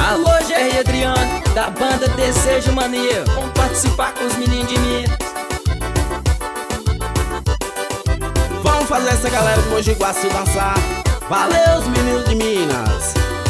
Alô, Jerry e Adriano, da banda Desejo Mania. Vamos participar com os meninos de Minas. Vamos fazer essa galera do Mogi Guaçu dançar. Valeu, os meninos de Minas.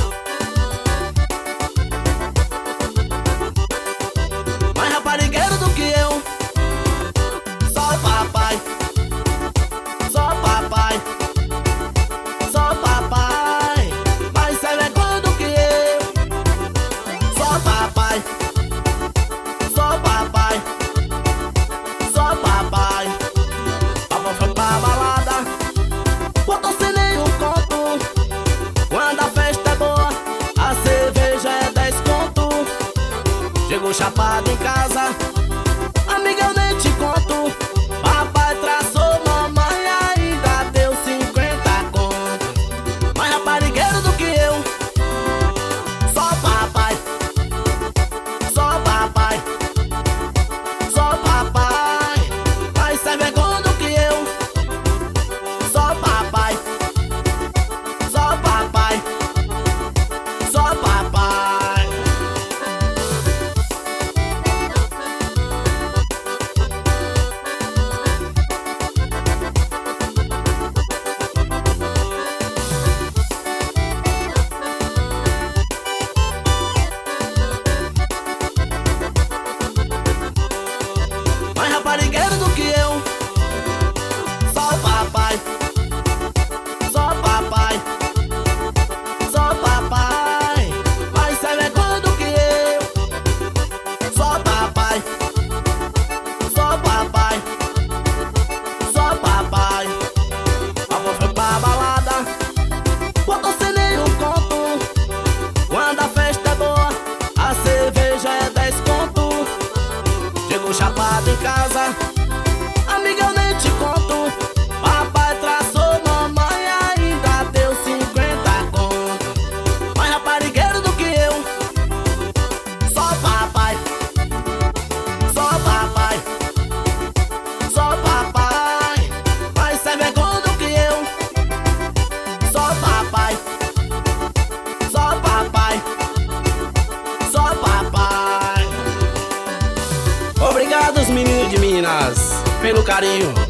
Mais raparigueiro do que eu, só o papai. Só o papai. Só o papai. Mais sem vergonha do que eu, só o papai. Só o papai. Só o papai. Papai foi pra balada, botou sem nenhum conto. Quando a festa é boa, a cerveja é 10 conto. Chegou chapado em casa, amiga, eu nem te conto. Papai traçou, mamãe ainda deu 50 conto. Mais raparigueiro do que eu, só papai. Só papai. Só papai. Mais sem vergonha do que eu, só papai. Só papai. Só papai. Mais raparigueiro do que eu, só o papai. Só papai. Só papai. Mais sem vergonha do que eu, só papai. Só papai. Só papai. Papai foi pra balada, botou sem nenhum conto. Quando a festa é boa, a cerveja é 10 conto. Chegou chapado em casa, amiga, eu nem te conto. Papai traçou, mamãe ainda deu 50 conto. Mais raparigueiro do que eu, só papai. Só papai. Só papai. Mais sem vergonha do que eu, só papai. Só papai. Só papai. Obrigado, os meninos de Minas, pelo carinho.